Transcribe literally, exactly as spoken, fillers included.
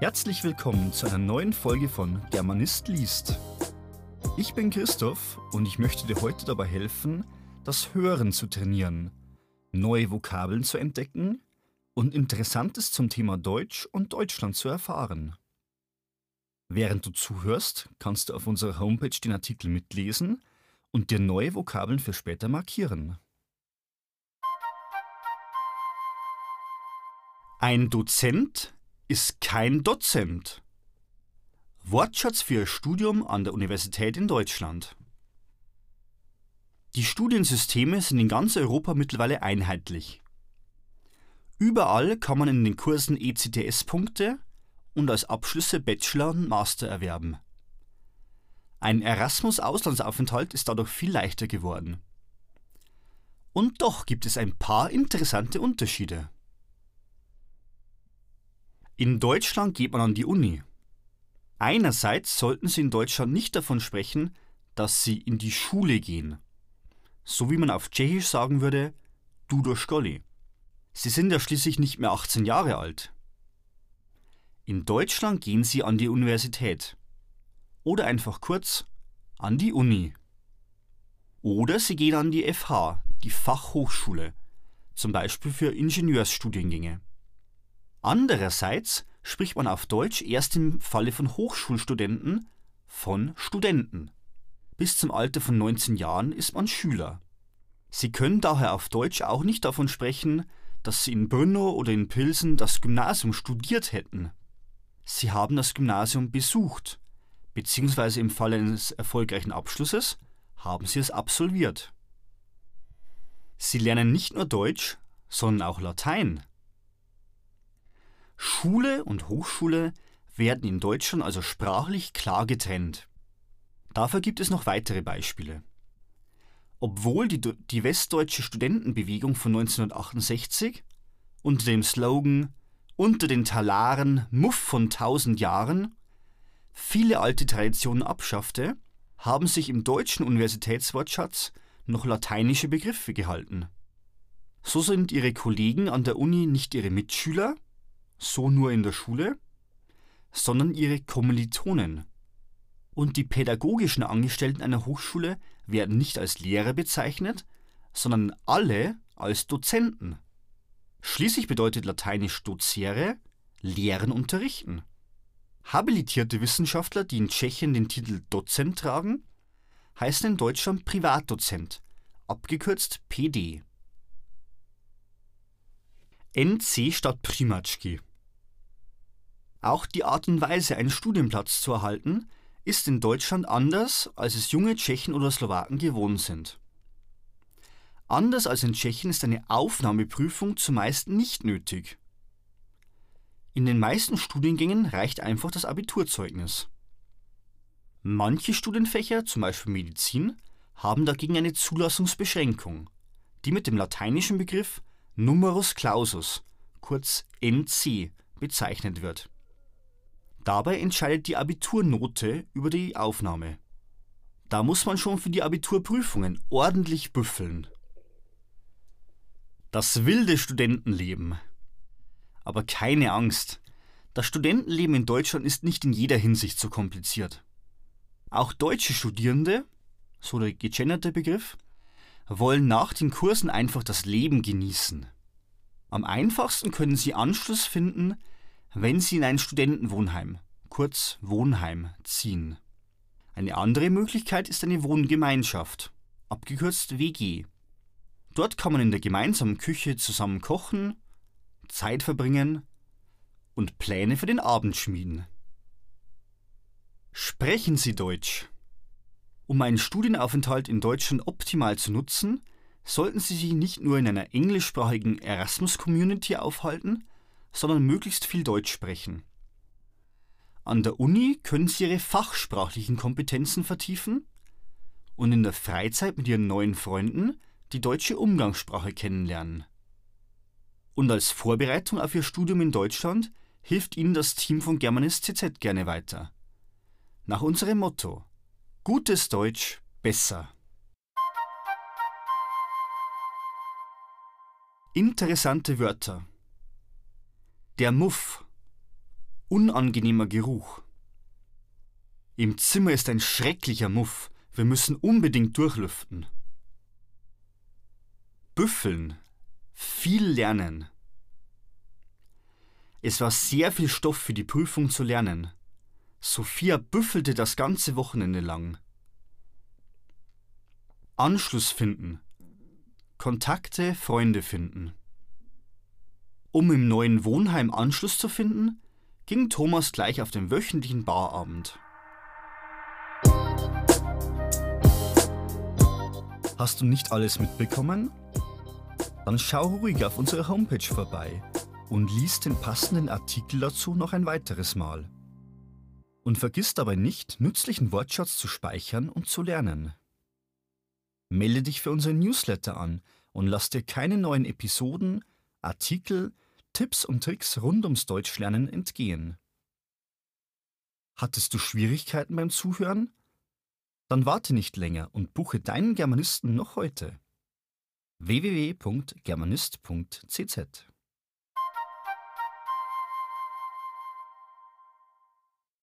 Herzlich willkommen zu einer neuen Folge von Germanist liest. Ich bin Christoph und ich möchte dir heute dabei helfen, das Hören zu trainieren, neue Vokabeln zu entdecken und Interessantes zum Thema Deutsch und Deutschland zu erfahren. Während du zuhörst, kannst du auf unserer Homepage den Artikel mitlesen und dir neue Vokabeln für später markieren. Ein Dozent ist kein Dozent. Wortschatz für Ihr Studium an der Universität in Deutschland. Die Studiensysteme sind in ganz Europa mittlerweile einheitlich. Überall kann man in den Kursen E C T S-Punkte und als Abschlüsse Bachelor und Master erwerben. Ein Erasmus-Auslandsaufenthalt ist dadurch viel leichter geworden. Und doch gibt es ein paar interessante Unterschiede. In Deutschland geht man an die Uni. Einerseits sollten Sie in Deutschland nicht davon sprechen, dass Sie in die Schule gehen. So wie man auf Tschechisch sagen würde, du do školy. Sie sind ja schließlich nicht mehr achtzehn Jahre alt. In Deutschland gehen Sie an die Universität. Oder einfach kurz an die Uni. Oder Sie gehen an die F H, die Fachhochschule, zum Beispiel für Ingenieursstudiengänge. Andererseits spricht man auf Deutsch erst im Falle von Hochschulstudenten von Studenten. Bis zum Alter von neunzehn Jahren ist man Schüler. Sie können daher auf Deutsch auch nicht davon sprechen, dass Sie in Brno oder in Pilsen das Gymnasium studiert hätten. Sie haben das Gymnasium besucht, beziehungsweise im Falle eines erfolgreichen Abschlusses haben Sie es absolviert. Sie lernen nicht nur Deutsch, sondern auch Latein. Schule und Hochschule werden in Deutschland also sprachlich klar getrennt. Dafür gibt es noch weitere Beispiele. Obwohl die, die westdeutsche Studentenbewegung von neunzehnhundertachtundsechzig unter dem Slogan »Unter den Talaren Muff von tausend Jahren« viele alte Traditionen abschaffte, haben sich im deutschen Universitätswortschatz noch lateinische Begriffe gehalten. So sind ihre Kollegen an der Uni nicht ihre Mitschüler, so nur in der Schule, sondern ihre Kommilitonen. Und die pädagogischen Angestellten einer Hochschule werden nicht als Lehrer bezeichnet, sondern alle als Dozenten. Schließlich bedeutet lateinisch docere, lehren, unterrichten. Habilitierte Wissenschaftler, die in Tschechien den Titel Dozent tragen, heißen in Deutschland Privatdozent, abgekürzt P D. N C statt Primačky. Auch die Art und Weise, einen Studienplatz zu erhalten, ist in Deutschland anders, als es junge Tschechen oder Slowaken gewohnt sind. Anders als in Tschechien ist eine Aufnahmeprüfung zumeist nicht nötig. In den meisten Studiengängen reicht einfach das Abiturzeugnis. Manche Studienfächer, zum Beispiel Medizin, haben dagegen eine Zulassungsbeschränkung, die mit dem lateinischen Begriff Numerus Clausus, kurz N C, bezeichnet wird. Dabei entscheidet die Abiturnote über die Aufnahme. Da muss man schon für die Abiturprüfungen ordentlich büffeln. Das wilde Studentenleben. Aber keine Angst, das Studentenleben in Deutschland ist nicht in jeder Hinsicht so kompliziert. Auch deutsche Studierende, so der gegenderte Begriff, wollen nach den Kursen einfach das Leben genießen. Am einfachsten können sie Anschluss finden, wenn sie in ein Studentenwohnheim, kurz Wohnheim, ziehen. Eine andere Möglichkeit ist eine Wohngemeinschaft, abgekürzt W G. Dort kann man in der gemeinsamen Küche zusammen kochen, Zeit verbringen und Pläne für den Abend schmieden. Sprechen Sie Deutsch. Um einen Studienaufenthalt in Deutschland optimal zu nutzen, sollten Sie sich nicht nur in einer englischsprachigen Erasmus-Community aufhalten, sondern möglichst viel Deutsch sprechen. An der Uni können Sie Ihre fachsprachlichen Kompetenzen vertiefen und in der Freizeit mit Ihren neuen Freunden die deutsche Umgangssprache kennenlernen. Und als Vorbereitung auf Ihr Studium in Deutschland hilft Ihnen das Team von Germanist C Z gerne weiter. Nach unserem Motto: Gutes Deutsch besser. Interessante Wörter. Der Muff Unangenehmer Geruch. Im Zimmer ist ein schrecklicher Muff. Wir müssen unbedingt durchlüften. Büffeln. Viel lernen. Es war sehr viel Stoff für die Prüfung zu lernen. Sophia büffelte das ganze Wochenende lang. Anschluss finden. Kontakte, Freunde finden. Um im neuen Wohnheim Anschluss zu finden, ging Thomas gleich auf den wöchentlichen Barabend. Hast du nicht alles mitbekommen? Dann schau ruhig auf unserer Homepage vorbei und lies den passenden Artikel dazu noch ein weiteres Mal. Und vergiss dabei nicht, nützlichen Wortschatz zu speichern und zu lernen. Melde dich für unseren Newsletter an und lass dir keine neuen Episoden, Artikel, Tipps und Tricks rund ums Deutschlernen entgehen. Hattest du Schwierigkeiten beim Zuhören? Dann warte nicht länger und buche deinen Germanisten noch heute. w w w punkt germanist punkt c z